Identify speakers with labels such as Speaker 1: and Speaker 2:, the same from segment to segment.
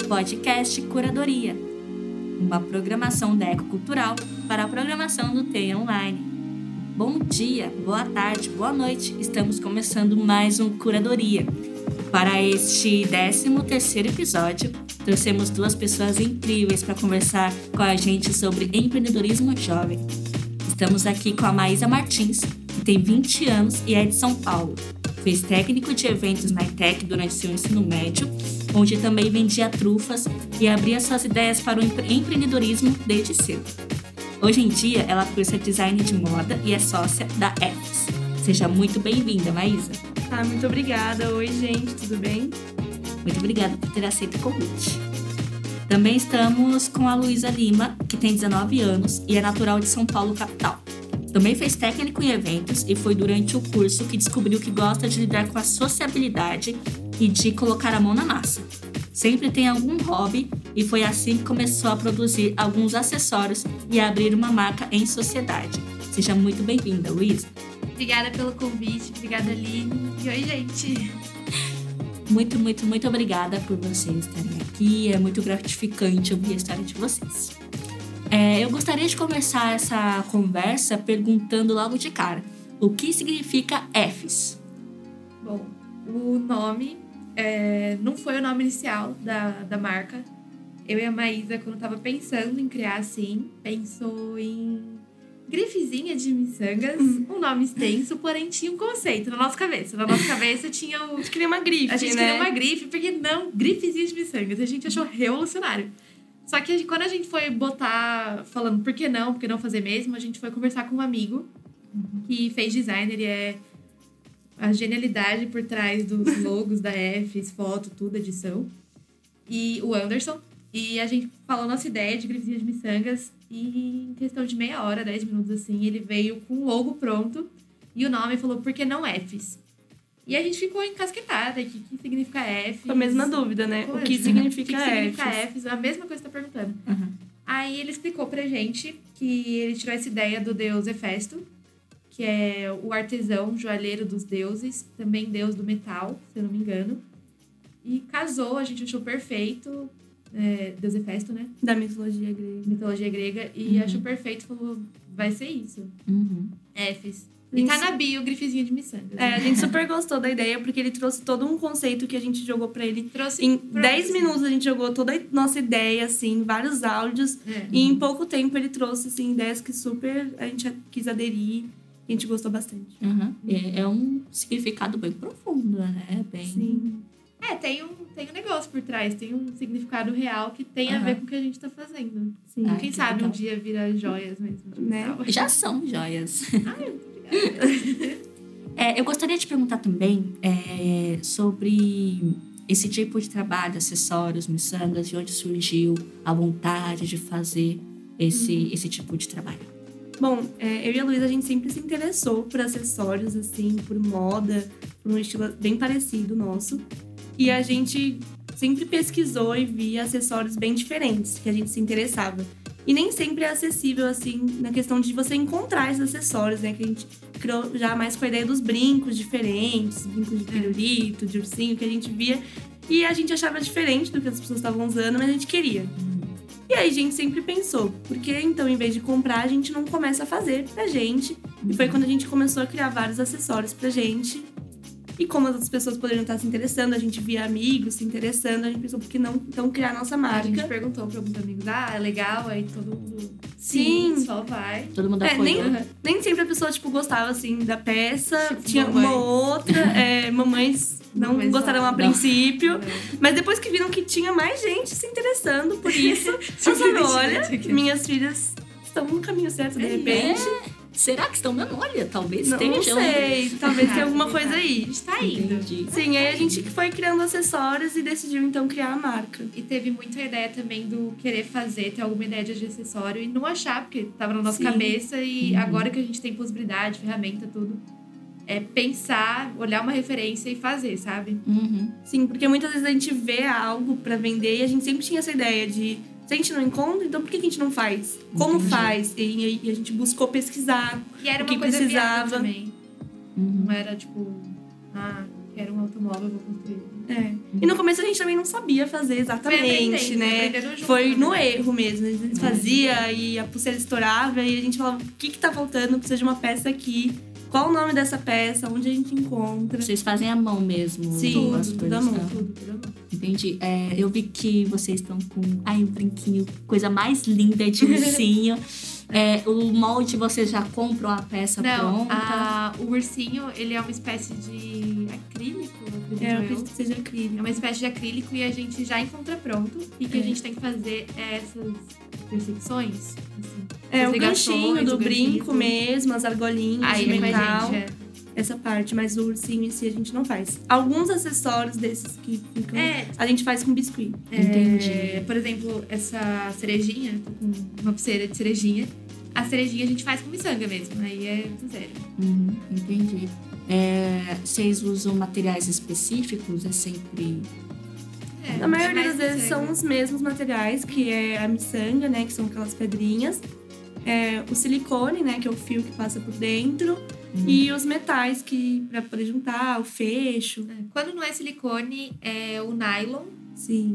Speaker 1: podcast Curadoria, uma programação da Eco Cultural para a programação do TEA Online. Bom dia, boa tarde, boa noite. Estamos começando mais um Curadoria. Para este 13º episódio, trouxemos 2 pessoas incríveis para conversar com a gente sobre empreendedorismo jovem. Estamos aqui com a Maísa Martins, que tem 20 anos e é de São Paulo. Fez técnico de eventos na ETEC durante seu ensino médio, onde também vendia trufas e abria suas ideias para o empreendedorismo desde cedo. Hoje em dia, ela cursa design de moda e é sócia da EFES. Seja muito bem-vinda, Maísa.
Speaker 2: Muito obrigada. Oi, gente, tudo bem?
Speaker 1: Muito obrigada por ter aceito o convite. Também estamos com a Luísa Lima, que tem 19 anos e é natural de São Paulo, capital. Também fez técnico em eventos e foi durante o curso que descobriu que gosta de lidar com a sociabilidade e de colocar a mão na massa. Sempre tem algum hobby e foi assim que começou a produzir alguns acessórios e a abrir uma marca em sociedade. Seja muito bem-vinda, Luísa.
Speaker 3: Obrigada pelo convite, obrigada, Aline. E oi, gente.
Speaker 1: Muito obrigada por vocês estarem aqui. É muito gratificante ouvir a história de vocês. Eu gostaria de começar essa conversa perguntando logo de cara: o que significa EFES?
Speaker 3: Bom, o nome não foi o nome inicial da marca. Eu e a Maísa, quando estava pensando em criar assim, pensou em grifezinha de miçangas, um nome extenso, porém tinha um conceito na nossa cabeça. Na nossa cabeça tinha o...
Speaker 2: A gente queria uma grife,
Speaker 3: A gente queria uma grife, porque não, grifezinha de miçangas. A gente achou revolucionário. Só que quando a gente foi botar, falando por que não fazer mesmo, a gente foi conversar com um amigo que fez design, ele é a genialidade por trás dos logos da EFES, foto, tudo, edição. E o Anderson. E a gente falou nossa ideia de grifezinha de miçangas e em questão de meia hora, 10 minutos assim, ele veio com o logo pronto e o nome falou, por que não EFES? E a gente ficou encasquetada, o que significa EFES?
Speaker 2: A mesma dúvida, né? O que significa
Speaker 3: EFES? A mesma coisa que você tá perguntando. Aí ele explicou pra gente que ele tirou essa ideia do deus Hefesto, que é o artesão, joalheiro dos deuses, também deus do metal, se eu não me engano. E casou, a gente achou perfeito. Deus Hefesto, né?
Speaker 2: Da mitologia grega.
Speaker 3: E achou perfeito, falou, vai ser isso. EFES. E tá na bio, grifezinha de miçangas.
Speaker 2: A gente super gostou da ideia, porque ele trouxe todo um conceito que a gente jogou pra ele. Em 10 minutos a gente jogou toda a nossa ideia, assim, vários áudios. E em pouco tempo ele trouxe, assim, ideias que super a gente quis aderir. E a gente gostou bastante.
Speaker 1: É um significado bem profundo, né?
Speaker 3: Sim. Tem um negócio por trás. Tem um significado real que tem a ver com o que a gente tá fazendo.
Speaker 2: Sim.
Speaker 3: Quem sabe um dia vira joias mesmo.
Speaker 2: Né?
Speaker 1: Já são joias.
Speaker 3: Obrigada.
Speaker 1: Eu gostaria de perguntar também sobre esse tipo de trabalho, acessórios, miçangas, de onde surgiu a vontade de fazer esse tipo de trabalho.
Speaker 2: Bom, eu e a Luísa, a gente sempre se interessou por acessórios, assim, por moda, por um estilo bem parecido nosso. E a gente sempre pesquisou e via acessórios bem diferentes, que a gente se interessava. E nem sempre é acessível, assim, na questão de você encontrar esses acessórios, né? Que a gente criou já mais com a ideia dos brincos diferentes, brincos de pirulito, de ursinho, que a gente via. E a gente achava diferente do que as pessoas estavam usando, mas a gente queria. E aí a gente sempre pensou, por que então, em vez de comprar, a gente não começa a fazer pra gente? E foi quando a gente começou a criar vários acessórios pra gente. E como as outras pessoas poderiam estar se interessando, a gente via amigos se interessando, a gente pensou, por que não então criar a nossa marca?
Speaker 3: A gente perguntou para alguns amigos, é legal? Aí todo mundo,
Speaker 2: sim,
Speaker 3: só vai.
Speaker 1: Todo mundo apoiou.
Speaker 2: Nem sempre a pessoa, gostava, assim, da peça.
Speaker 3: Tipo,
Speaker 2: tinha uma ou outra. Mamães não gostaram a princípio. Mas depois que viram que tinha mais gente se interessando por isso, pensaram, olha, minhas filhas estão no caminho certo, de repente.
Speaker 1: Será que estão dando? Olha, talvez
Speaker 2: não sei, talvez tenha alguma coisa aí.
Speaker 3: A gente tá indo.
Speaker 1: Entendi.
Speaker 2: Sim, aí a gente foi criando acessórios e decidiu então criar a marca.
Speaker 3: E teve muita ideia também do querer fazer, ter alguma ideia de acessório e não achar, porque tava na nossa cabeça e agora que a gente tem possibilidade, ferramenta, tudo, é pensar, olhar uma referência e fazer, sabe?
Speaker 2: Sim, porque muitas vezes a gente vê algo pra vender e a gente sempre tinha essa ideia de, se a gente não encontra, então por que a gente não faz? Como faz? E a gente buscou pesquisar
Speaker 3: e era
Speaker 2: o que
Speaker 3: uma coisa
Speaker 2: precisava.
Speaker 3: Também. Não era tipo, quero um automóvel, eu vou construir.
Speaker 2: E no começo a gente também não sabia fazer exatamente, né?
Speaker 3: Junto,
Speaker 2: Foi no erro mesmo. A gente fazia e a pulseira estourava e a gente falava, o que tá faltando? Precisa de uma peça aqui. Qual o nome dessa peça? Onde a gente encontra?
Speaker 1: Vocês fazem à mão mesmo?
Speaker 2: Sim, tudo à mão.
Speaker 3: Tudo à mão.
Speaker 1: Entendi. Eu vi que vocês estão com um brinquinho, coisa mais linda de ursinho. O molde, vocês já compram a peça pronta?
Speaker 3: O ursinho, ele é uma espécie de acrílico.
Speaker 2: Eu acredito que seja acrílico.
Speaker 3: É uma espécie de acrílico e a gente já encontra pronto. E o que a gente tem que fazer é essas intersecções. Assim,
Speaker 2: o ganchinho do brinco mesmo, as argolinhas de metal. Essa parte, mas o ursinho em si a gente não faz. Alguns acessórios desses que ficam, a gente faz com biscuit.
Speaker 1: Entendi.
Speaker 3: Por exemplo, essa cerejinha, tô com uma pulseira de cerejinha. A cerejinha a gente faz com miçanga mesmo, aí é do zero.
Speaker 1: Entendi. Vocês usam materiais específicos? É sempre...
Speaker 2: Na maioria das vezes são os mesmos materiais, que é a miçanga, né? Que são aquelas pedrinhas. O silicone, né? Que é o fio que passa por dentro. E os metais que pra poder juntar, o fecho.
Speaker 3: Quando não é silicone, é o nylon.
Speaker 2: Sim.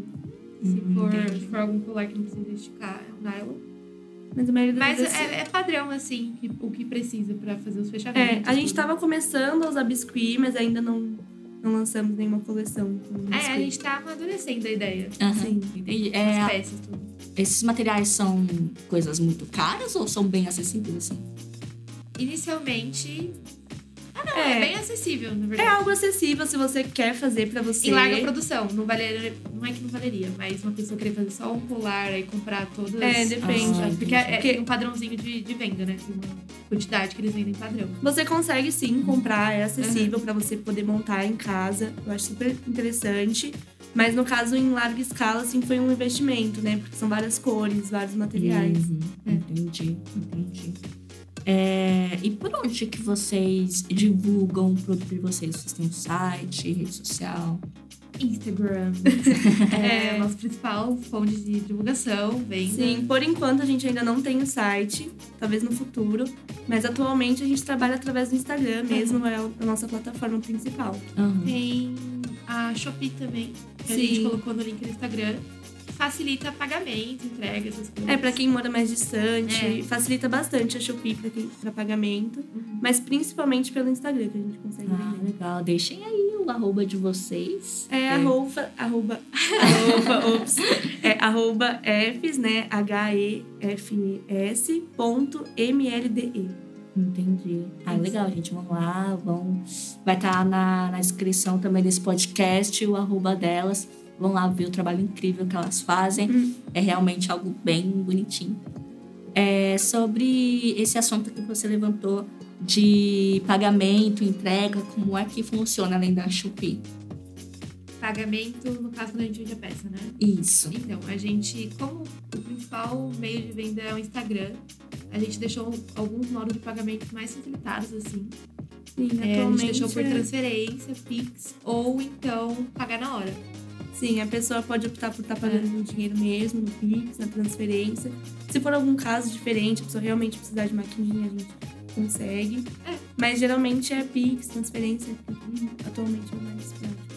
Speaker 3: Se for algum colar que não precisa esticar, é o nylon.
Speaker 2: Mas a maioria das vezes...
Speaker 3: é padrão, assim, o que precisa pra fazer os fechamentos.
Speaker 2: A gente tava começando a usar biscuit, mas ainda não lançamos nenhuma coleção.
Speaker 3: A gente tá amadurecendo a ideia.
Speaker 2: Sim.
Speaker 1: Entendi.
Speaker 3: As peças, tudo.
Speaker 1: Esses materiais são coisas muito caras ou são bem acessíveis, assim?
Speaker 3: Inicialmente... é bem acessível, na verdade.
Speaker 2: É algo acessível se você quer fazer pra você.
Speaker 3: Em larga produção. Não é que não valeria, mas uma pessoa querer fazer só um colar e comprar todas...
Speaker 2: depende.
Speaker 3: Porque é um padrãozinho de venda, né? Tem uma quantidade que eles vendem padrão.
Speaker 2: Você consegue sim comprar, é acessível pra você poder montar em casa. Eu acho super interessante. Mas no caso, em larga escala, assim, foi um investimento, né? Porque são várias cores, vários materiais.
Speaker 1: Entendi. E por onde que vocês divulgam o produto de vocês? Vocês têm um site, rede social?
Speaker 3: Instagram. É nossa principal fonte de divulgação, venda.
Speaker 2: Sim, por enquanto a gente ainda não tem o site, talvez no futuro. Mas atualmente a gente trabalha através do Instagram mesmo, é a nossa plataforma principal.
Speaker 3: Tem a Shopee também, que a gente colocou no link do Instagram. Facilita pagamento, entrega, essas coisas.
Speaker 2: Pra quem mora mais distante, facilita bastante a Shopee pra pagamento. Mas principalmente pelo Instagram que a gente consegue vender.
Speaker 1: Legal. Deixem aí o arroba de vocês.
Speaker 2: arroba Fs, né? HEFS.MLDE.
Speaker 1: Entendi. Legal, gente. Vamos lá. Vai estar na descrição também desse podcast o arroba delas. Vão lá ver o trabalho incrível que elas fazem. É realmente algo bem bonitinho. Sobre esse assunto que você levantou de pagamento, entrega, como é que funciona além da Shopee?
Speaker 3: Pagamento, no caso, quando a gente vende a peça, né?
Speaker 1: Isso.
Speaker 3: Então, a gente, como o principal meio de venda é o Instagram, a gente deixou alguns modos de pagamento mais facilitados, assim.
Speaker 2: Sim,
Speaker 3: a gente deixou por transferência, Pix, ou então pagar na hora.
Speaker 2: Sim, a pessoa pode optar por estar pagando no dinheiro mesmo, no Pix, na transferência. Se for algum caso diferente, a pessoa realmente precisar de maquininha, a gente consegue. Mas geralmente é Pix, transferência, atualmente é mais prático.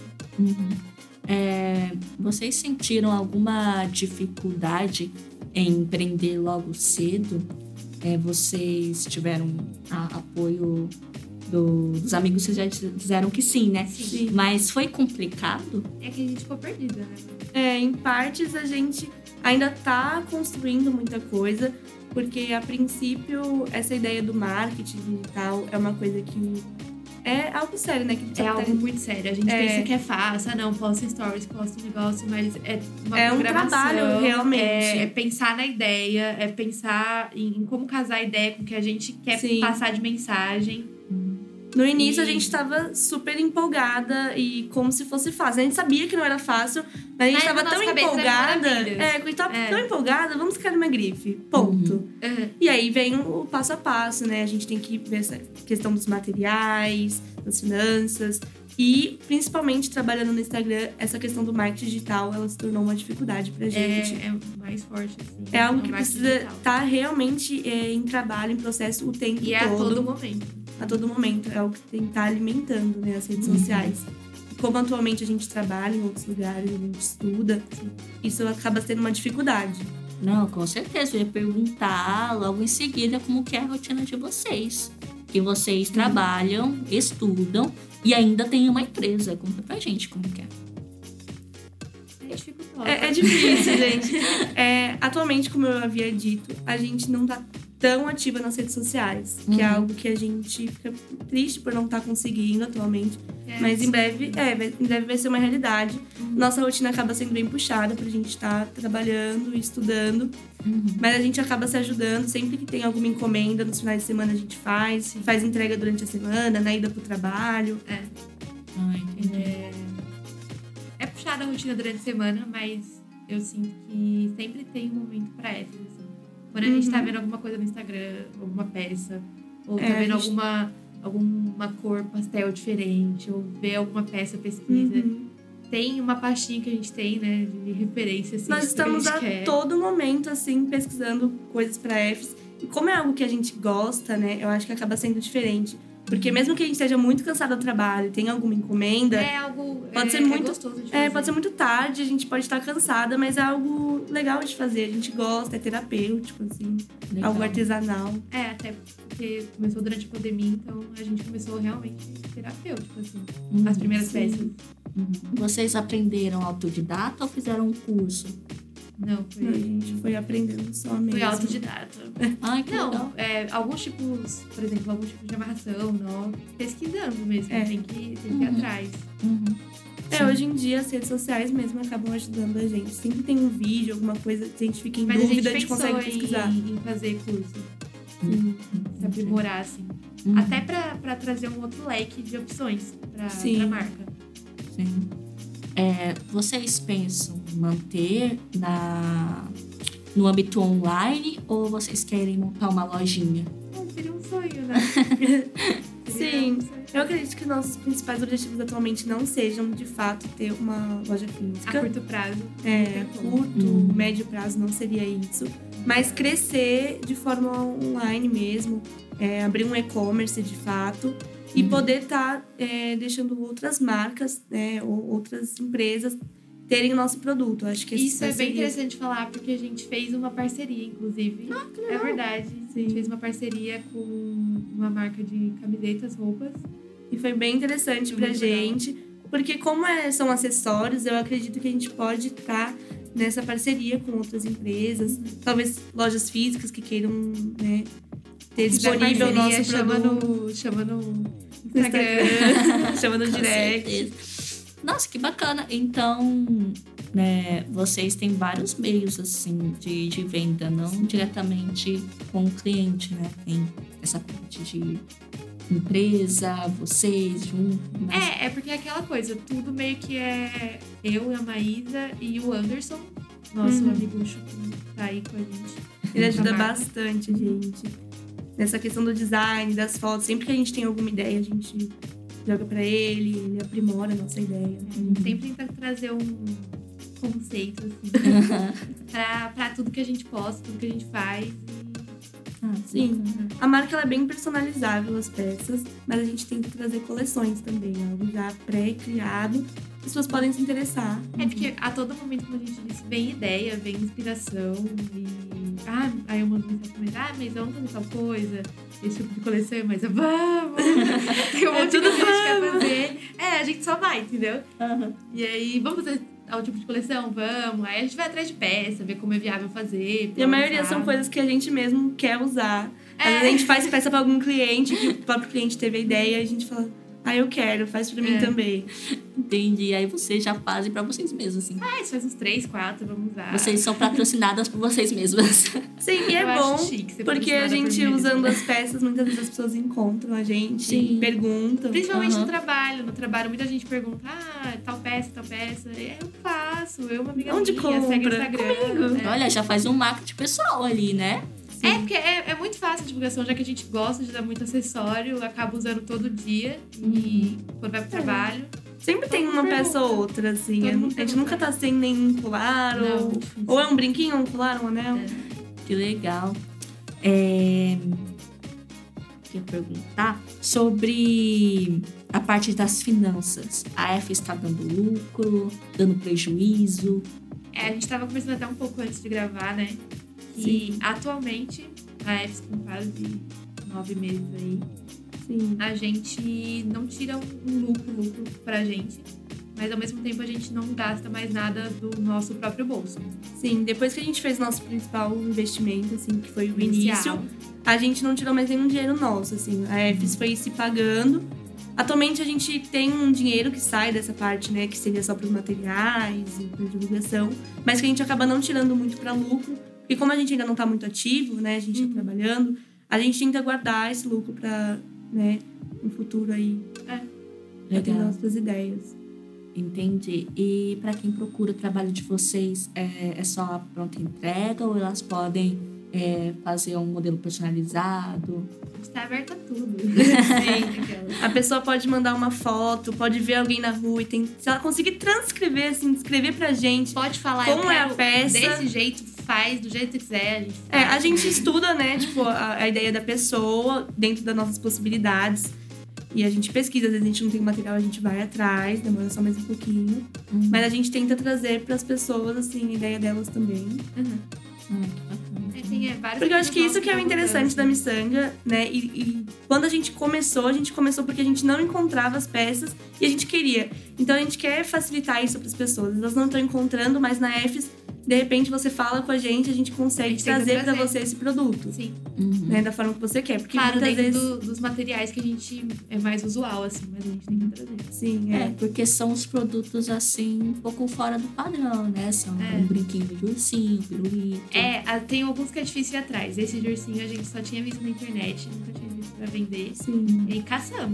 Speaker 1: Vocês sentiram alguma dificuldade em empreender logo cedo? Vocês tiveram apoio dos amigos, vocês já disseram que sim, né?
Speaker 2: Sim.
Speaker 1: Mas foi complicado?
Speaker 3: É que a gente ficou perdida, né?
Speaker 2: Em partes a gente ainda tá construindo muita coisa, porque a princípio essa ideia do marketing digital é uma coisa que é algo sério, né? Que
Speaker 3: algo muito sério. A gente pensa que é fácil, não, posta stories, posta um negócio, mas é uma programação.
Speaker 2: Um trabalho, realmente.
Speaker 3: É pensar na ideia, é pensar em como casar a ideia com o que a gente quer passar de mensagem.
Speaker 2: No início a gente estava super empolgada e como se fosse fácil. A gente sabia que não era fácil, mas a gente estava tão empolgada. Tão empolgada, vamos criar uma grife. Ponto. E aí vem o passo a passo, né? A gente tem que ver essa questão dos materiais, das finanças. E, principalmente, trabalhando no Instagram, essa questão do marketing digital, ela se tornou uma dificuldade pra gente.
Speaker 3: É mais forte, assim.
Speaker 2: É algo que precisa estar realmente em trabalho, em processo o tempo todo.
Speaker 3: E a todo momento.
Speaker 2: A todo momento. É algo que tem que estar alimentando, né, as redes sociais. como atualmente a gente trabalha em outros lugares, a gente estuda, isso acaba sendo uma dificuldade.
Speaker 1: Não, com certeza. Eu ia perguntar logo em seguida como que é a rotina de vocês. Que vocês trabalham, estudam e ainda tem uma empresa. Conta pra gente como que é.
Speaker 2: É difícil, gente. Atualmente, como eu havia dito, a gente não tá tão ativa nas redes sociais. Que é algo que a gente fica triste por não estar conseguindo atualmente. Mas em breve vai ser uma realidade. Nossa rotina acaba sendo bem puxada pra gente estar trabalhando e estudando. Mas a gente acaba se ajudando. Sempre que tem alguma encomenda, nos finais de semana a gente faz entrega durante a semana, na ida pro trabalho.
Speaker 3: É puxada a rotina durante a semana, mas eu sinto que sempre tem um momento pra essas, assim. Quando a gente tá vendo alguma coisa no Instagram, alguma peça, ou tá vendo alguma cor pastel diferente, ou vê alguma peça, pesquisa, tem uma pastinha que a gente tem, né, de referência, assim.
Speaker 2: Nós estamos a todo momento, assim, pesquisando coisas pra EFES. E como é algo que a gente gosta, né, eu acho que acaba sendo diferente. Porque mesmo que a gente esteja muito cansado do trabalho, tenha alguma encomenda... Pode ser muito
Speaker 3: gostoso de fazer.
Speaker 2: Pode ser muito tarde, a gente pode estar cansada, mas é algo legal de fazer. A gente gosta, é terapêutico, assim.
Speaker 1: Legal.
Speaker 2: Algo artesanal.
Speaker 3: Até porque começou durante a pandemia, então a gente começou realmente terapêutico, assim. As primeiras peças.
Speaker 1: Vocês aprenderam autodidata ou fizeram um curso?
Speaker 3: Não,
Speaker 2: A gente foi aprendendo só mesmo.
Speaker 3: Foi autodidata.
Speaker 1: Ai, que legal.
Speaker 3: Não, alguns tipos, por exemplo, alguns tipos de amarração, não, pesquisando mesmo, tem que ir atrás.
Speaker 2: Hoje em dia as redes sociais mesmo acabam ajudando a gente. Sempre tem um vídeo, alguma coisa que a gente fica em dúvida, a gente consegue pesquisar.
Speaker 3: Em fazer curso. Se aprimorar, assim. Até pra trazer um outro leque de opções pra marca.
Speaker 1: Sim. Vocês pensam manter no âmbito online ou vocês querem montar uma lojinha?
Speaker 3: Seria um sonho, né?
Speaker 2: Sim. Eu acredito que nossos principais objetivos atualmente não sejam, de fato, ter uma loja física.
Speaker 3: A curto prazo.
Speaker 2: Curto, médio prazo não seria isso. Mas crescer de forma online mesmo. Abrir um e-commerce, de fato. E poder estar deixando outras marcas, né, ou outras empresas terem o nosso produto. Acho que
Speaker 3: isso é bem interessante falar, porque a gente fez uma parceria, inclusive.
Speaker 2: Que legal.
Speaker 3: É verdade. Sim. A gente fez uma parceria com uma marca de camisetas, roupas.
Speaker 2: E foi bem interessante pra gente. Porque como são acessórios, eu acredito que a gente pode estar nessa parceria com outras empresas. Talvez lojas físicas que queiram, né, ter disponível o nosso produto.
Speaker 3: Chama no Instagram.
Speaker 2: Chama no direct.
Speaker 1: Nossa, que bacana. Então, né, vocês têm vários meios, assim, de venda, não diretamente com o cliente, né? Tem essa parte de empresa, vocês juntos.
Speaker 3: É porque é aquela coisa, tudo meio que é eu, a Maísa e o Anderson, nosso amigo que tá aí com a gente.
Speaker 2: Ele ajuda bastante, gente. Nessa questão do design, das fotos. Sempre que a gente tem alguma ideia, a gente joga pra ele aprimora a nossa ideia.
Speaker 3: Sempre tenta trazer um conceito, assim, pra tudo que a gente posta, tudo que a gente faz.
Speaker 2: Sim. A marca ela é bem personalizável, as peças, mas a gente tenta trazer coleções também, algo já pré-criado. As pessoas podem se interessar.
Speaker 3: Porque a todo momento, como a gente disse, vem ideia, vem inspiração e... aí eu mando mensagem pra mas vamos fazer tal coisa, esse tipo de coleção, mas vamos! Tem um monte de coisa que a gente quer fazer. A gente só vai, entendeu? E aí, vamos fazer tal tipo de coleção? Vamos! Aí a gente vai atrás de peça, ver como é viável fazer.
Speaker 2: E a maioria são coisas que a gente mesmo quer usar. Às vezes a gente faz peça pra algum cliente, que o próprio cliente teve a ideia, e a gente fala... eu quero, faz pra mim também.
Speaker 1: Entendi. Aí vocês já fazem pra vocês mesmos, assim.
Speaker 3: Isso faz uns 3, 4, vamos usar.
Speaker 1: Vocês são patrocinadas por vocês mesmas.
Speaker 2: Sim, e é bom, porque a gente usando as peças, muitas vezes as pessoas encontram a gente, perguntam.
Speaker 3: Principalmente no trabalho. No trabalho, muita gente pergunta, tal peça. Eu faço, uma amiga
Speaker 2: onde
Speaker 3: minha,
Speaker 2: compra?
Speaker 3: segue no Instagram.
Speaker 1: Comigo. Olha, já faz um marketing pessoal ali, né?
Speaker 3: Sim. Porque é muito fácil a divulgação, já que a gente gosta de dar muito acessório, acaba usando todo dia e quando vai pro trabalho.
Speaker 2: Sempre tem uma peça ou outra, assim. A gente nunca tá sem nenhum colar, ou é um brinquinho, um colar, um anel.
Speaker 1: Que legal. Queria perguntar sobre a parte das finanças. A F está dando lucro, dando prejuízo?
Speaker 3: A gente tava conversando até um pouco antes de gravar, né? E atualmente, a F com quase 9 meses aí, a gente não tira um lucro pra gente, mas ao mesmo tempo a gente não gasta mais nada do nosso próprio bolso.
Speaker 2: Sim, depois que a gente fez nosso principal investimento, assim, que foi o início, a gente não tirou mais nenhum dinheiro nosso, assim. A EFES foi se pagando. Atualmente a gente tem um dinheiro que sai dessa parte, né, que seria só para os materiais e para divulgação, mas que a gente acaba não tirando muito para lucro, porque como a gente ainda não está muito ativo, né, a gente está trabalhando, a gente tenta guardar esse lucro para, né, um futuro aí, pra ter nossas ideias.
Speaker 1: Entendi. E para quem procura o trabalho de vocês, é só a pronta entrega ou elas podem fazer um modelo personalizado?
Speaker 3: Está aberto a tudo.
Speaker 2: Sim. A pessoa pode mandar uma foto, pode ver alguém na rua e se ela conseguir transcrever, assim, descrever pra gente,
Speaker 3: pode falar
Speaker 2: como é a peça.
Speaker 3: Desse jeito, faz do jeito que quiser. A gente faz.
Speaker 2: A gente estuda, né, tipo, a ideia da pessoa dentro das nossas possibilidades. E a gente pesquisa, às vezes a gente não tem material, a gente vai atrás, demora só mais um pouquinho. Mas a gente tenta trazer pras pessoas, assim, a ideia delas também.
Speaker 1: Que bacana.
Speaker 2: Porque eu acho que isso que é o interessante da miçanga, né? E quando a gente começou porque a gente não encontrava as peças e a gente queria. Então a gente quer facilitar isso para as pessoas. Elas não estão encontrando, mas na EFES, de repente você fala com a gente consegue trazer para você esse produto.
Speaker 3: Sim.
Speaker 2: Né? Da forma que você quer. Porque
Speaker 3: claro,
Speaker 2: muitas
Speaker 3: dentro
Speaker 2: vezes
Speaker 3: dos materiais que a gente é mais usual, assim, mas a gente tem que trazer.
Speaker 2: Sim,
Speaker 1: porque são os produtos, assim, um pouco fora do padrão, né? São um brinquinho de ursinho, pirulito.
Speaker 3: Tem alguns que é difícil ir atrás. Esse de ursinho a gente só tinha visto na internet, nunca tinha visto pra vender.
Speaker 2: Sim.
Speaker 3: E aí caçamos.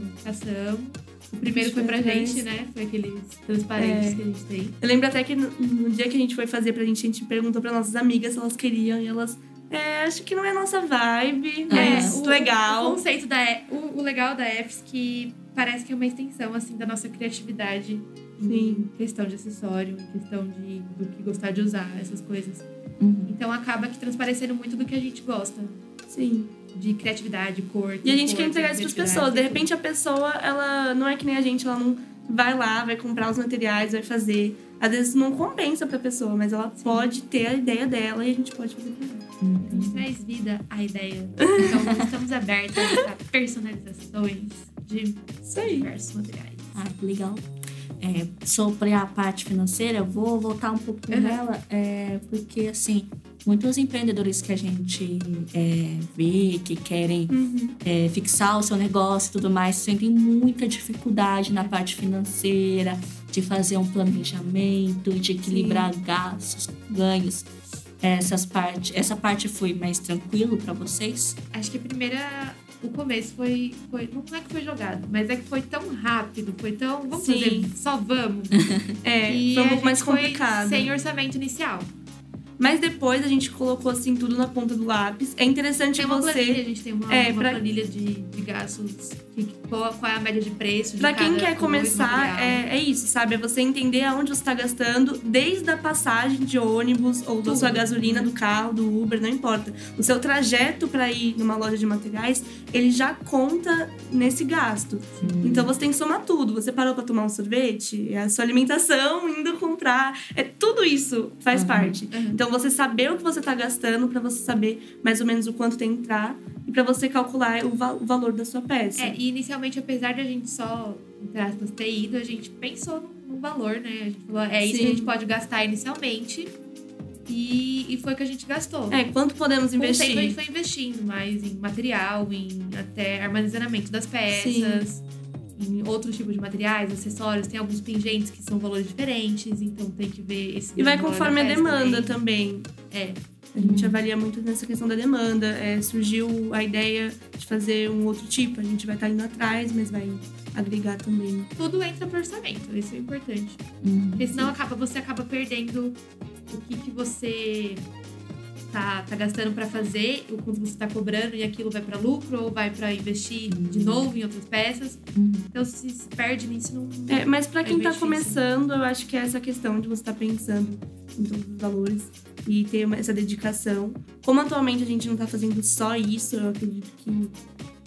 Speaker 3: O primeiro foi pra gente, né? Foi aqueles transparentes que a gente tem.
Speaker 2: Eu lembro até que no dia que a gente foi fazer pra gente, a gente perguntou pra nossas amigas se elas queriam e elas... acho que não é a nossa vibe, mas legal.
Speaker 3: O conceito o legal da EFES que parece que é uma extensão, assim, da nossa criatividade. Em questão de acessório, em questão do que gostar de usar, essas coisas. Então acaba que transparecendo muito do que a gente gosta.
Speaker 2: Sim.
Speaker 3: De criatividade, cor.
Speaker 2: E a gente quer entregar isso pras pessoas. De repente a pessoa, ela não é que nem a gente, ela não vai lá, vai comprar os materiais, vai fazer. Às vezes não compensa pra pessoa, mas ela pode ter a ideia dela e a gente pode fazer pra ela.
Speaker 3: A gente traz vida à ideia. Então estamos abertos a personalizações de diversos materiais.
Speaker 1: Que legal. Sobre a parte financeira, eu vou voltar um pouco nela, porque, assim, muitos empreendedores que a gente vê, que querem fixar o seu negócio e tudo mais, sentem muita dificuldade na parte financeira, de fazer um planejamento, de equilibrar gastos, ganhos. Essa parte foi mais tranquilo para vocês?
Speaker 3: Acho que o começo foi... Não é que foi jogado, mas é que foi tão rápido, foi tão... Vamos fazer, só vamos.
Speaker 2: Foi um pouco mais complicado.
Speaker 3: Sem orçamento inicial.
Speaker 2: Mas depois a gente colocou, assim, tudo na ponta do lápis. É interessante
Speaker 3: tem uma planilha, a gente tem uma planilha de gastos, qual é a média de preço de
Speaker 2: pra quem quer começar, é isso, sabe? É você entender aonde você tá gastando, desde a passagem de ônibus ou da sua gasolina, do carro, do Uber, não importa. O seu trajeto pra ir numa loja de materiais, ele já conta nesse gasto. Então você tem que somar tudo. Você parou pra tomar um sorvete, é a sua alimentação, indo comprar. Tudo isso faz parte. Então você saber o que você tá gastando pra você saber mais ou menos o quanto tem que entrar e pra você calcular o valor da sua peça.
Speaker 3: E inicialmente, apesar de a gente só, entre aspas, ter ido, a gente pensou no valor, né? A gente falou, isso que a gente pode gastar inicialmente. E foi o que a gente gastou.
Speaker 2: Quanto podemos investir?
Speaker 3: Com o tempo a gente foi investindo mais em material, em até armazenamento das peças. Em outros tipos de materiais, acessórios. Tem alguns pingentes que são valores diferentes, então tem que ver esse.
Speaker 2: E vai conforme a demanda também. A gente avalia muito nessa questão da demanda. Surgiu a ideia de fazer um outro tipo. A gente vai estar indo atrás, mas vai agregar também.
Speaker 3: Tudo entra pro orçamento, isso é importante. Porque senão você acaba perdendo o que você tá gastando pra fazer, o quanto você tá cobrando, e aquilo vai pra lucro ou vai pra investir de novo em outras peças. Então, se perde nisso, não...
Speaker 2: Mas pra quem tá começando, eu acho que é essa questão de você estar pensando em todos os valores e ter essa dedicação. Como atualmente a gente não tá fazendo só isso, eu acredito que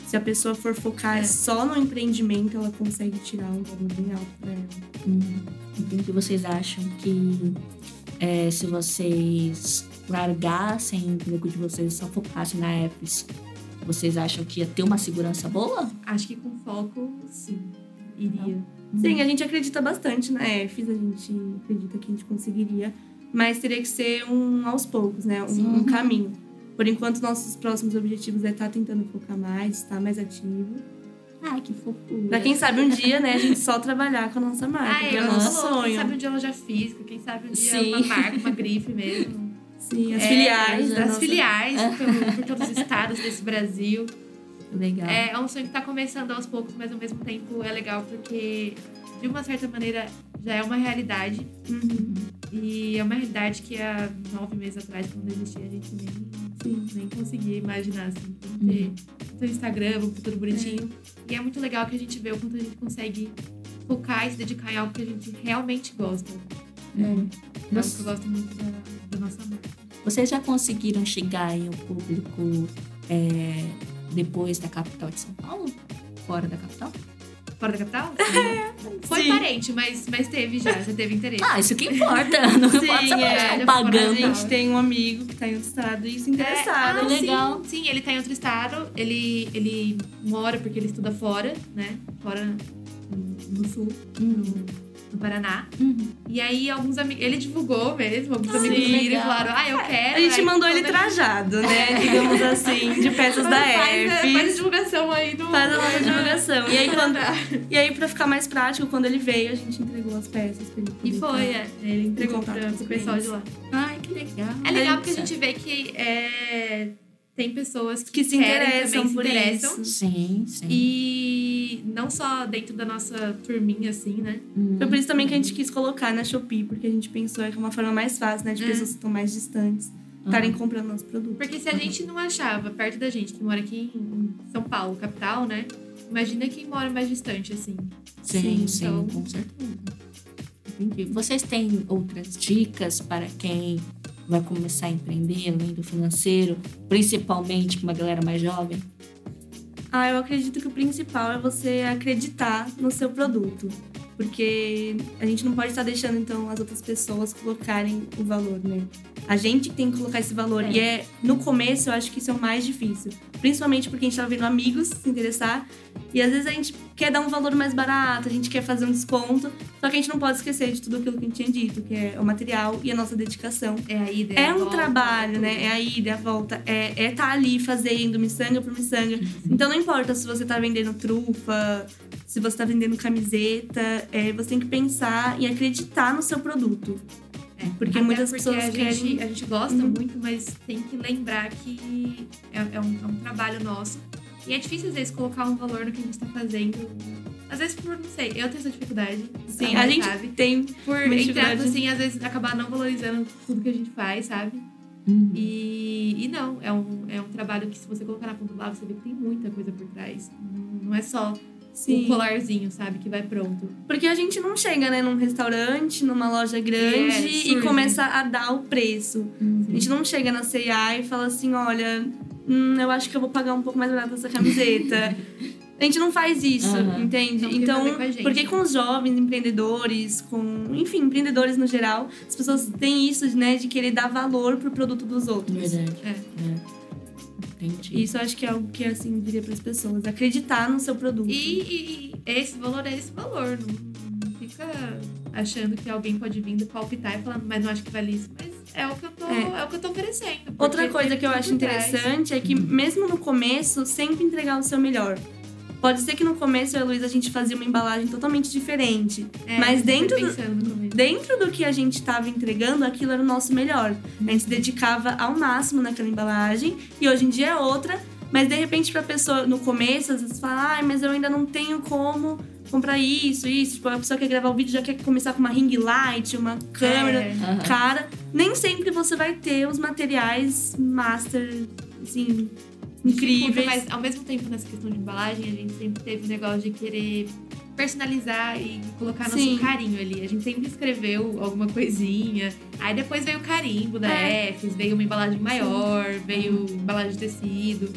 Speaker 2: Se a pessoa for focar só no empreendimento, ela consegue tirar um valor bem alto pra ela.
Speaker 1: Entendi. Vocês acham que se vocês largassem o emprego de vocês e só focassem na Apps, vocês acham que ia ter uma segurança boa?
Speaker 3: Acho que com foco, sim, iria.
Speaker 2: Sim, a gente acredita bastante na EFES, a gente acredita que a gente conseguiria, mas teria que ser aos poucos, né? Um caminho. Por enquanto, nossos próximos objetivos é estar tentando focar mais, estar mais ativo.
Speaker 1: Ai, que fofura.
Speaker 2: Pra quem sabe um dia, né, a gente só trabalhar com a nossa marca, que é o nosso sonho.
Speaker 3: Quem sabe um dia loja física, quem sabe um dia
Speaker 1: Sim.
Speaker 3: uma marca, uma grife mesmo.
Speaker 2: Sim, as filiais.
Speaker 3: As filiais por todos os estados desse Brasil.
Speaker 1: Legal.
Speaker 3: É um sonho que tá começando aos poucos, mas ao mesmo tempo é legal porque, de uma certa maneira, já é uma realidade. E é uma realidade que há 9 meses atrás, quando existia, a gente nem conseguia imaginar, assim. Ter seu Instagram, um futuro bonitinho. E é muito legal que a gente vê o quanto a gente consegue focar e se dedicar em algo que a gente realmente gosta. É algo que eu gosto muito da nossa marca.
Speaker 1: Vocês já conseguiram chegar em um público depois da capital de São Paulo? Fora da capital?
Speaker 3: Fora da capital? Foi
Speaker 2: Sim.
Speaker 3: parente, mas teve já teve interesse.
Speaker 1: Isso que importa. Não
Speaker 2: Sim,
Speaker 1: importa se
Speaker 2: a
Speaker 1: pagando.
Speaker 2: gente tem um amigo que tá em outro estado e se interessaram.
Speaker 1: legal.
Speaker 3: Sim, ele tá em outro estado. Ele mora porque ele estuda fora, né? Fora no sul, no Paraná. E aí, alguns amigos... Ele divulgou mesmo. Alguns amigos viram e falaram, eu quero.
Speaker 2: A gente
Speaker 3: aí,
Speaker 2: mandou ele trajado, né? Digamos assim, de peças da
Speaker 3: faz
Speaker 2: EFES.
Speaker 3: divulgação aí do...
Speaker 2: Faz a nossa divulgação. E aí, pra ficar mais prático, quando ele veio, a gente entregou as peças pra ele.
Speaker 3: E foi, ele entregou
Speaker 2: contato com
Speaker 3: pro
Speaker 2: os
Speaker 3: pessoal de
Speaker 2: clientes.
Speaker 3: lá.
Speaker 1: Ai, que legal.
Speaker 3: É legal porque a gente vê que tem pessoas
Speaker 2: Que se
Speaker 3: querem
Speaker 2: interessam
Speaker 3: também,
Speaker 2: por
Speaker 3: se interessam.
Speaker 2: isso.
Speaker 1: Sim.
Speaker 3: E não só dentro da nossa turminha, assim, né?
Speaker 2: Foi por isso também que a gente quis colocar na Shopee, porque a gente pensou que é uma forma mais fácil, né? De pessoas que estão mais distantes estarem comprando nosso produto.
Speaker 3: Porque se a gente não achava perto da gente, que mora aqui em São Paulo, capital, né? Imagina quem mora mais distante, assim.
Speaker 1: Sim,
Speaker 3: então...
Speaker 1: com certeza. Entendi. Vocês têm outras dicas para quem vai começar a empreender, além do financeiro, principalmente com uma galera mais jovem?
Speaker 2: Eu acredito que o principal é você acreditar no seu produto. Porque a gente não pode estar deixando, então, as outras pessoas colocarem o valor, né? A gente tem que colocar esse valor. E no começo, eu acho que isso é o mais difícil. Principalmente porque a gente tá vendo amigos se interessar. E às vezes a gente quer dar um valor mais barato, a gente quer fazer um desconto. Só que a gente não pode esquecer de tudo aquilo que a gente tinha dito, que é o material e a nossa dedicação.
Speaker 3: É a ida,
Speaker 2: É um trabalho, né? É a ida, a volta. É tá ali fazendo miçanga por miçanga. Então não importa se você tá vendendo trufa, se você tá vendendo camiseta. Você tem que pensar e acreditar no seu produto. Porque muitas pessoas
Speaker 3: a
Speaker 2: querem...
Speaker 3: gente gosta muito, mas tem que lembrar que é um trabalho nosso. E é difícil, às vezes, colocar um valor no que a gente tá fazendo. Às vezes, não sei, eu tenho essa dificuldade.
Speaker 2: Sim, a gente
Speaker 3: sabe?
Speaker 2: tem
Speaker 3: Por, entre aspas, assim, às vezes, acabar não valorizando tudo que a gente faz, sabe? E não, é um trabalho que, se você colocar na ponta do lápis, você vê que tem muita coisa por trás. Não é só um colarzinho, sabe? Que vai pronto.
Speaker 2: Porque a gente não chega, né, num restaurante, numa loja grande e começa a dar o preço. A gente não chega na C&A e fala assim, olha, eu acho que eu vou pagar um pouco mais barato essa camiseta. A gente não faz isso, entende?
Speaker 3: Não,
Speaker 2: então,
Speaker 3: com
Speaker 2: porque com os jovens empreendedores, enfim, empreendedores no geral, as pessoas têm isso, né, de querer dar valor pro produto dos outros.
Speaker 1: Verdade. Entendi.
Speaker 2: Isso eu acho que é algo que, assim, diria pras pessoas. Acreditar no seu produto.
Speaker 3: E esse valor é esse valor. Não fica achando que alguém pode vir palpitar e falar, mas não acho que vale isso. Mas é o que eu tô oferecendo.
Speaker 2: Outra coisa que eu acho interessante é que, mesmo no começo, sempre entregar o seu melhor. Pode ser que no começo, eu e a Luísa, a gente fazia uma embalagem totalmente diferente. Mas dentro do que a gente estava entregando, aquilo era o nosso melhor. A gente se dedicava ao máximo naquela embalagem. E hoje em dia é outra. Mas, de repente, pra pessoa, no começo, às vezes fala... mas eu ainda não tenho como comprar isso. Tipo, a pessoa quer gravar o vídeo, já quer começar com uma ring light, uma câmera cara. Nem sempre você vai ter os materiais master, assim... incríveis.
Speaker 3: Mas, ao mesmo tempo, nessa questão de embalagem, a gente sempre teve o negócio de querer personalizar e colocar nosso carinho ali. A gente sempre escreveu alguma coisinha. Aí depois veio o carimbo da EFES, veio uma embalagem maior, veio embalagem de tecido.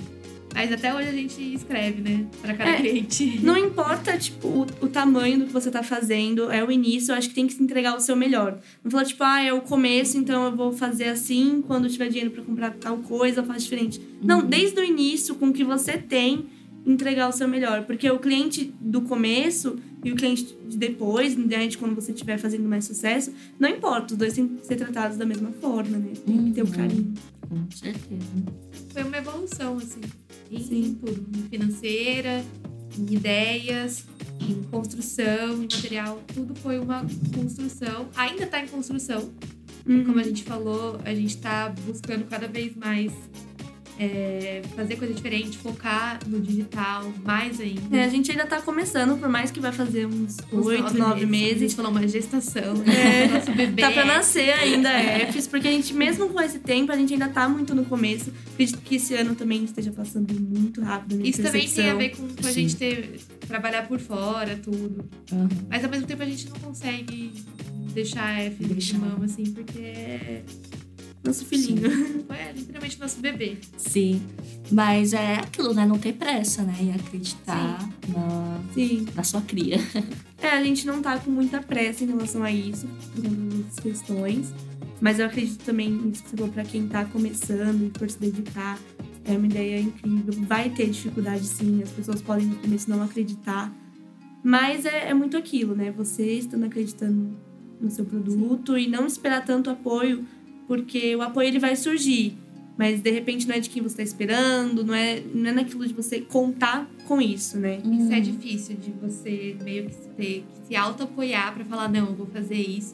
Speaker 3: Mas até hoje a gente escreve, né? Pra cada cliente.
Speaker 2: Não importa, tipo, o tamanho do que você tá fazendo, é o início, eu acho que tem que se entregar o seu melhor. Não falar, tipo, é o começo, então eu vou fazer assim, quando tiver dinheiro pra comprar tal coisa, eu faço diferente. Não, desde o início, com o que você tem, entregar o seu melhor. Porque o cliente do começo e o cliente de depois, né, de quando você estiver fazendo mais sucesso, não importa, os dois têm que ser tratados da mesma forma, né? Tem que ter o carinho.
Speaker 1: Com certeza.
Speaker 3: Foi uma evolução, assim.
Speaker 2: Sim.
Speaker 3: Em tudo. Em financeira, em ideias, em construção, em material. Tudo foi uma construção. Ainda tá em construção. Como a gente falou, a gente tá buscando cada vez mais fazer coisa diferente, focar no digital mais ainda.
Speaker 2: A gente ainda tá começando, por mais que vai fazer uns 8, 9
Speaker 3: A gente
Speaker 2: meses.
Speaker 3: falou uma gestação, né? Nosso bebê.
Speaker 2: Tá pra nascer ainda EFES, porque a gente, mesmo com esse tempo, a gente ainda tá muito no começo. Acredito que esse ano também esteja passando muito rápido. Minha
Speaker 3: Isso também
Speaker 2: percepção.
Speaker 3: tem a ver com a gente trabalhar por fora, tudo. Mas ao mesmo tempo a gente não consegue deixar a EFES de mão, assim, porque
Speaker 2: nosso filhinho.
Speaker 3: É literalmente nosso bebê.
Speaker 1: Sim. Mas é aquilo, né? Não ter pressa, né? E acreditar na sua cria.
Speaker 2: A gente não tá com muita pressa em relação a isso, por conta das questões. Mas eu acredito também nisso que você falou, pra quem tá começando e for se dedicar. É uma ideia incrível. Vai ter dificuldade, sim. As pessoas podem no começo não acreditar. Mas é muito aquilo, né? Você estando acreditando no seu produto e não esperar tanto apoio, porque o apoio ele vai surgir. Mas, de repente, não é de quem você tá esperando, não é naquilo de você contar com isso, né?
Speaker 3: Isso é difícil, de você meio que se auto-apoiar pra falar, não, eu vou fazer isso.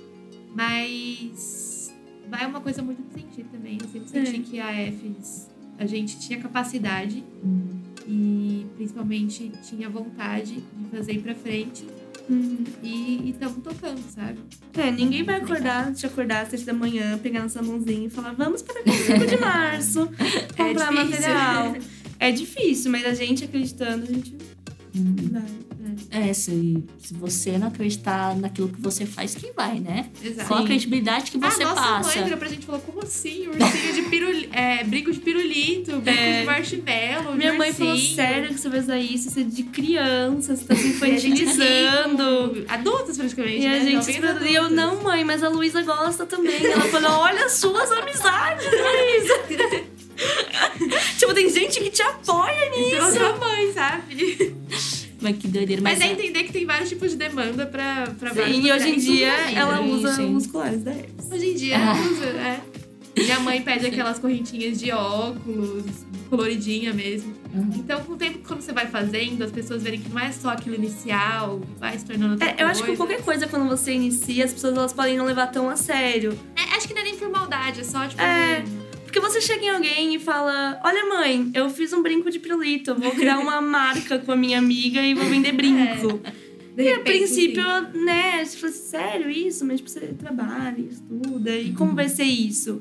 Speaker 3: Mas vai uma coisa muito de sentir também. Eu sempre senti que a EFES, a gente tinha capacidade e, principalmente, tinha vontade de fazer ir pra frente. E estamos tocando, sabe?
Speaker 2: Ninguém vai te acordar às 7 da manhã, pegar na sua mãozinha e falar, vamos para o 5 de março comprar material. É difícil, mas a gente acreditando, a gente vai.
Speaker 1: Se você não acreditar naquilo que você faz, quem vai, né?
Speaker 3: Exato.
Speaker 1: Qual a credibilidade que você passa?
Speaker 3: Nossa mãe virou pra gente e falou, como assim? Ursinho de pirulito, brinco de pirulito, brinco de marshmallow,
Speaker 2: Minha mãe falou, sério que você vai usar isso? Isso é de criança, você tá se infantilizando.
Speaker 3: Adultos, praticamente,
Speaker 2: e
Speaker 3: né?
Speaker 2: A gente e eu, não, mãe, mas a Luísa gosta também. Ela falou, olha as suas amizades, Luísa. Tipo, tem gente que te apoia nisso.
Speaker 3: Isso é mãe, sabe?
Speaker 1: Mas que doideira.
Speaker 3: Mas é entender que tem vários tipos de demanda pra vários.
Speaker 2: E hoje em dia ela usa
Speaker 1: sim.
Speaker 2: os colares da EFES.
Speaker 3: Hoje em dia ela usa, Minha mãe pede aquelas correntinhas de óculos, coloridinha mesmo. Então, com o tempo, quando você vai fazendo, as pessoas verem que não é só aquilo inicial, vai se tornando outra coisa.
Speaker 2: Eu acho que qualquer coisa, quando você inicia, as pessoas elas podem não levar tão a sério.
Speaker 3: Acho que não é nem por maldade, é só, tipo...
Speaker 2: Porque você chega em alguém e fala, olha mãe, eu fiz um brinco de pirulito, eu vou criar uma marca com a minha amiga e vou vender brinco. E a princípio, né, você fala, sério isso? Mas tipo, você trabalha, estuda, e como vai ser isso?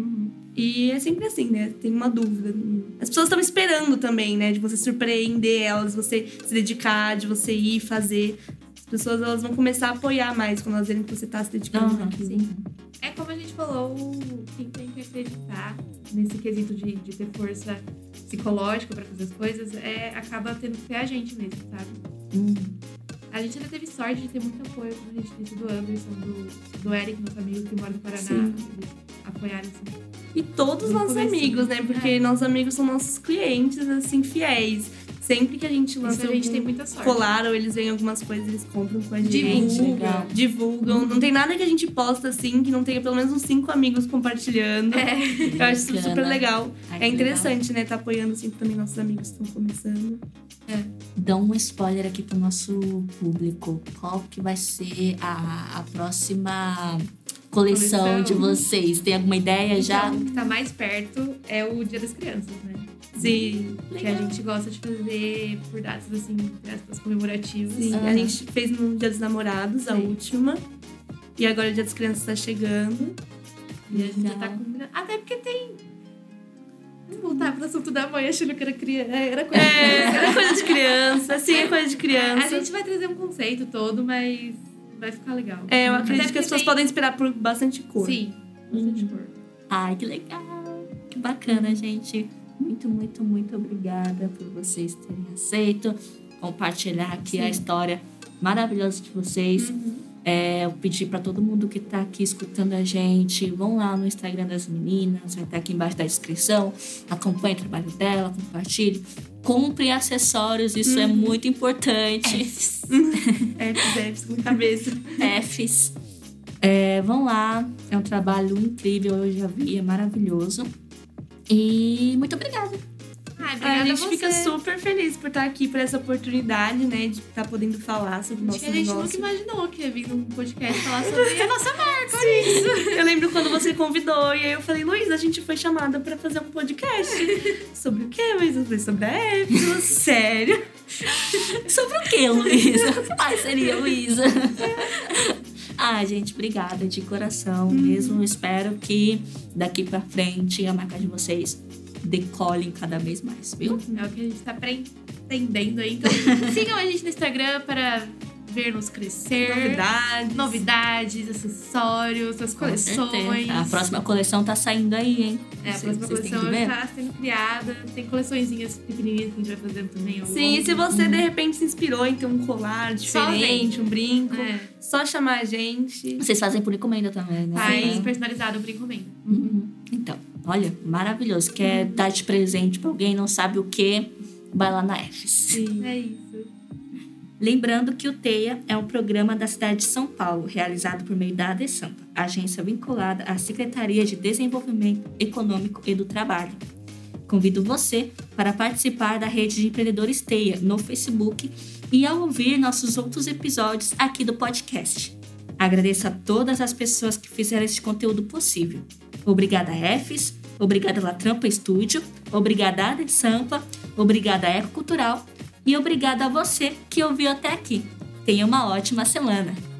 Speaker 2: E é sempre assim, né, tem uma dúvida. As pessoas estão esperando também, né, de você surpreender elas, de você se dedicar, de você ir fazer. As pessoas elas vão começar a apoiar mais quando elas verem que você tá se dedicando naquilo.
Speaker 3: Sim. É como a gente falou, quem tem que acreditar nesse quesito de ter força psicológica pra fazer as coisas, acaba tendo que ser a gente mesmo, sabe? A gente ainda teve sorte de ter muito apoio, como a gente disse, do Anderson, do Eric, nosso amigo que mora no Paraná.
Speaker 2: Sim.
Speaker 3: Eles apoiaram, assim.
Speaker 2: E todos os nossos amigos, né? Porque nossos amigos são nossos clientes, assim, fiéis. Sempre que a gente lança
Speaker 3: a gente tem muita sorte.
Speaker 2: Colar ou eles veem algumas coisas, eles compram com a gente. Divulgam. Não tem nada que a gente posta, assim, que não tenha pelo menos uns 5 amigos compartilhando. Eu acho isso super legal. É interessante, né? Tá apoiando sempre também nossos amigos que estão começando.
Speaker 1: Dá um spoiler aqui pro nosso público. Qual que vai ser a próxima coleção de vocês? Tem alguma ideia já?
Speaker 3: O que tá mais perto é o Dia das Crianças, né?
Speaker 2: Sim.
Speaker 3: Que a gente gosta de fazer por datas, assim, entre aspas, comemorativas.
Speaker 2: Sim, a gente fez no Dia dos Namorados, a última. E agora o Dia das Crianças tá chegando.
Speaker 3: E a gente já tá combinando. Até porque tem... Vamos voltar pro assunto da mãe, achando que era criança. Era
Speaker 2: coisa de criança. Sim, é coisa de criança.
Speaker 3: A gente vai trazer um conceito todo, mas vai ficar legal.
Speaker 2: Eu acredito que as pessoas podem esperar por bastante cor.
Speaker 3: Sim, bastante cor.
Speaker 1: Ai, que legal. Que bacana, gente. Muito, muito, muito obrigada por vocês terem aceito compartilhar aqui a história maravilhosa de vocês. Eu pedi para todo mundo que está aqui escutando a gente, vão lá no Instagram das meninas, vai estar aqui embaixo da descrição, acompanhe o trabalho dela, compartilhe, compre acessórios, isso é muito importante.
Speaker 2: Fs com cabeça.
Speaker 1: Fs. Vão lá, é um trabalho incrível, eu já vi, é maravilhoso. E muito obrigada.
Speaker 2: A gente fica super feliz por estar aqui, por essa oportunidade, né? De estar podendo falar sobre o nosso negócio.
Speaker 3: A gente nunca imaginou que ia vir num podcast falar sobre a nossa marca, olha isso.
Speaker 2: Eu lembro quando você convidou, e aí eu falei, Luísa, a gente foi chamada pra fazer um podcast. Sobre o quê? Mas eu falei, sobre a F. Sério?
Speaker 1: Sobre o quê, Luísa? Parceria, Luísa. Gente, obrigada de coração mesmo. Espero que daqui pra frente a marca de vocês decolem cada vez mais, viu?
Speaker 3: É o que a gente tá aprendendo aí. Então, sigam a gente no Instagram para ver-nos crescer. Novidades, acessórios, as coleções.
Speaker 1: A próxima coleção tá saindo aí, hein?
Speaker 3: A próxima coleção está sendo criada. Tem coleçõezinhas pequenininhas que a gente vai fazendo também.
Speaker 2: Sim, se você de repente se inspirou em ter um colar diferente, um brinco, só chamar a gente.
Speaker 1: Vocês fazem por encomenda também, né?
Speaker 3: Faz personalizado por encomenda.
Speaker 1: Então, olha, maravilhoso. Quer dar de presente pra alguém, não sabe o quê? Vai lá na Fs.
Speaker 3: Sim, é isso.
Speaker 1: Lembrando que o TEIA é um programa da cidade de São Paulo, realizado por meio da ADESAMPA, agência vinculada à Secretaria de Desenvolvimento Econômico e do Trabalho. Convido você para participar da rede de empreendedores TEIA no Facebook e a ouvir nossos outros episódios aqui do podcast. Agradeço a todas as pessoas que fizeram este conteúdo possível. Obrigada, Fs. Obrigada, La Trampa Estúdio. Obrigada, ADESAMPA. Obrigada, Eco Cultural. E obrigada a você que ouviu até aqui. Tenha uma ótima semana.